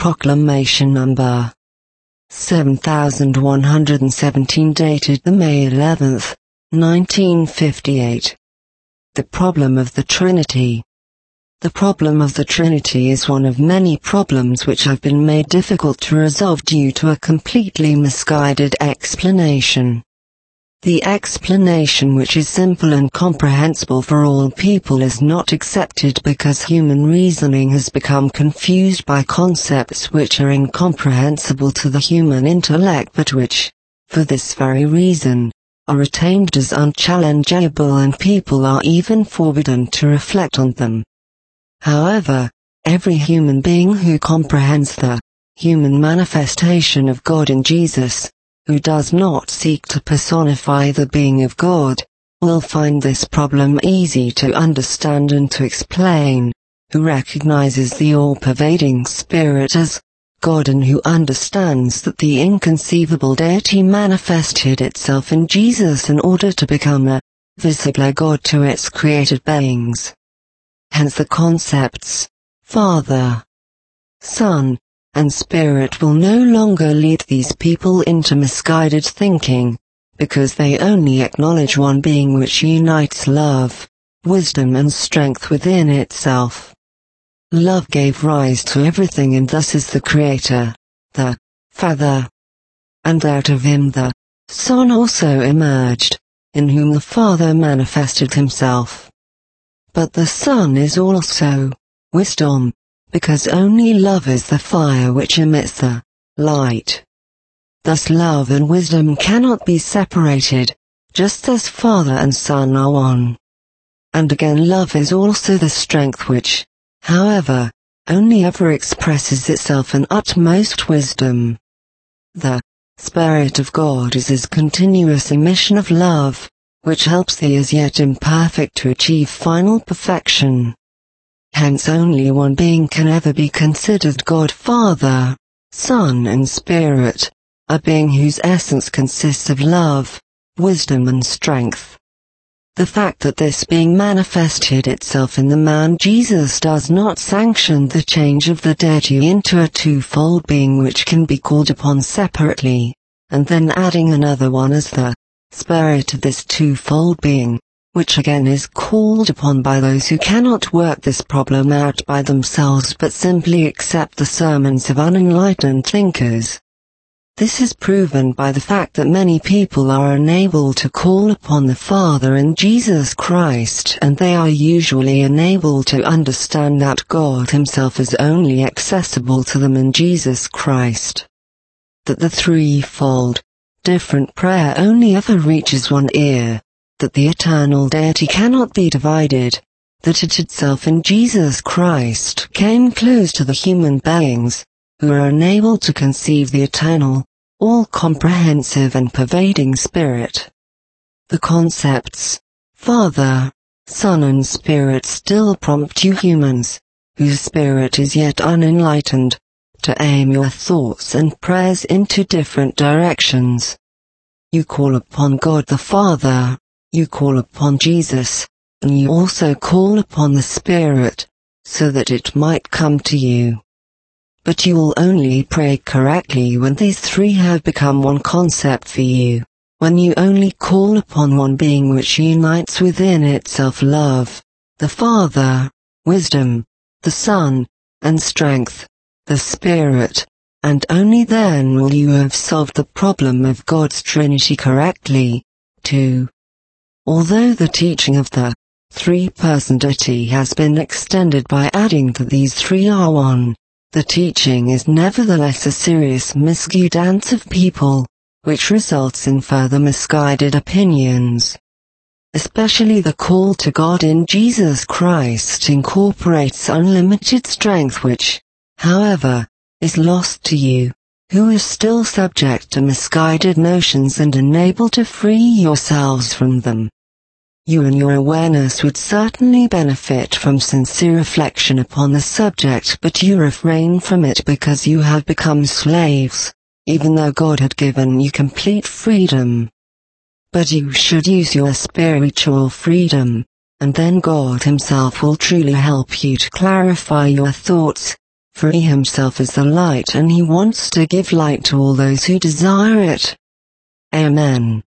Proclamation number 7117 dated the May 11th, 1958. The problem of the Trinity. The problem of the Trinity is one of many problems which have been made difficult to resolve due to a completely misguided explanation. The explanation, which is simple and comprehensible for all people, is not accepted because human reasoning has become confused by concepts which are incomprehensible to the human intellect but which, for this very reason, are retained as unchallengeable, and people are even forbidden to reflect on them. However, every human being who comprehends the human manifestation of God in Jesus, who does not seek to personify the being of God, will find this problem easy to understand and to explain, who recognizes the all-pervading Spirit as God and who understands that the inconceivable deity manifested itself in Jesus in order to become a visible God to its created beings. Hence the concepts Father, Son, and Spirit will no longer lead these people into misguided thinking, because they only acknowledge one being which unites love, wisdom and strength within itself. Love gave rise to everything and thus is the Creator, the Father. And out of him the Son also emerged, in whom the Father manifested himself. But the Son is also wisdom, because only love is the fire which emits the light. Thus love and wisdom cannot be separated, just as Father and Son are one. And again love is also the strength which, however, only ever expresses itself in utmost wisdom. The Spirit of God is his continuous emission of love, which helps the as yet imperfect to achieve final perfection. Hence only one being can ever be considered God Father, Son and Spirit, a being whose essence consists of love, wisdom and strength. The fact that this being manifested itself in the man Jesus does not sanction the change of the deity into a twofold being which can be called upon separately, and then adding another one as the Spirit of this twofold being, which again is called upon by those who cannot work this problem out by themselves but simply accept the sermons of unenlightened thinkers. This is proven by the fact that many people are unable to call upon the Father in Jesus Christ, and they are usually unable to understand that God himself is only accessible to them in Jesus Christ. That the threefold, different prayer only ever reaches one ear, that the eternal deity cannot be divided, that it itself in Jesus Christ came close to the human beings, who are unable to conceive the eternal, all-comprehensive and pervading Spirit. The concepts Father, Son and Spirit still prompt you humans, whose spirit is yet unenlightened, to aim your thoughts and prayers into different directions. You call upon God the Father, you call upon Jesus, and you also call upon the Spirit, so that it might come to you. But you will only pray correctly when these three have become one concept for you, when you only call upon one being which unites within itself love, the Father, wisdom, the Son, and strength, the Spirit, and only then will you have solved the problem of God's Trinity correctly. 2. Although the teaching of the three-person deity has been extended by adding that these three are one, the teaching is nevertheless a serious misguidance of people, which results in further misguided opinions. Especially the call to God in Jesus Christ incorporates unlimited strength which, however, is lost to you, who are still subject to misguided notions and unable to free yourselves from them. You and your awareness would certainly benefit from sincere reflection upon the subject, but you refrain from it because you have become slaves, even though God had given you complete freedom. But you should use your spiritual freedom, and then God himself will truly help you to clarify your thoughts, for he himself is the light and he wants to give light to all those who desire it. Amen.